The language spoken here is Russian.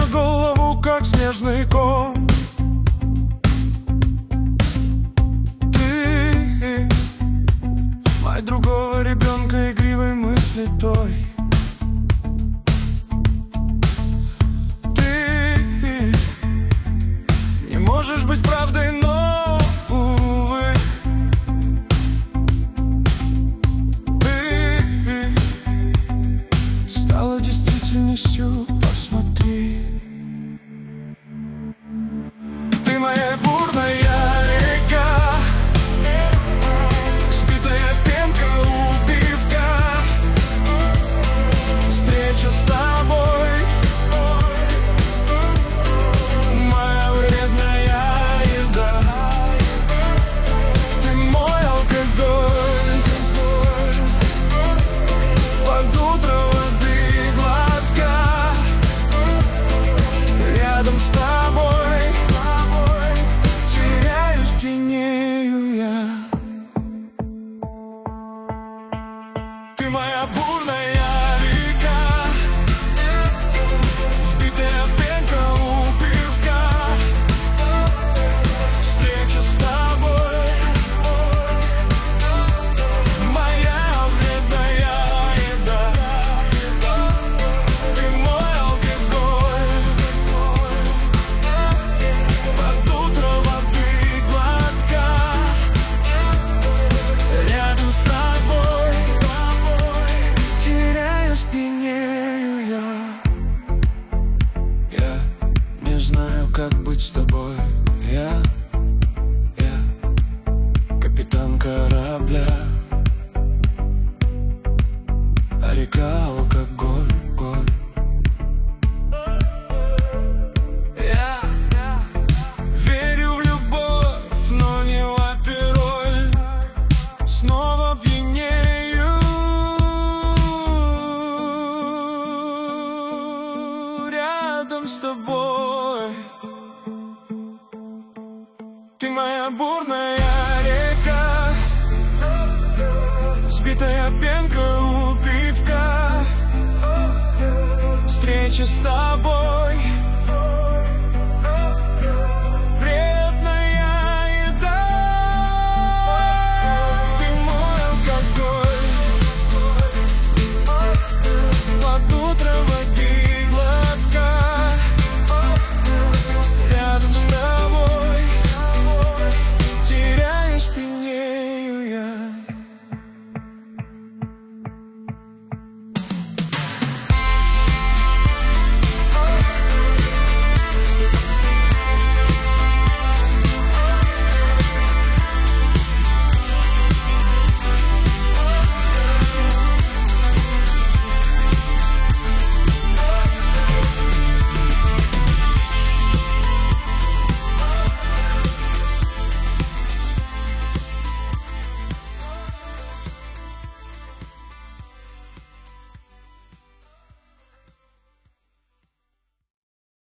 голову, как снежный ком. Ты мать другого ребенка, игривой мысли той. Ты не можешь быть правдой, но увы. Ты стала действительностью, посмотри. Ты моя бурная река, сбитая пенка у пивка. Встреча с тобой, моя вредная еда. Ты мой алкоголь, под утро воды глотка. Рядом с тобой теряюсь, пьянею я. Ты моя бурная река, сбитая пенка у пивка. Встреча с тобой, моя вредная еда. Ты мой алкоголь, под утро воды глотка. Рядом с тобой теряюсь, пьянею я. Я не знаю, как быть с тобой. Я капитан корабля, а река алкоголь, голь. Я верю в любовь, но не в апероль. Снова пьянею рядом с тобой. Ты моя бурная река, сбитая пенка у пивка. Встреча с тобой.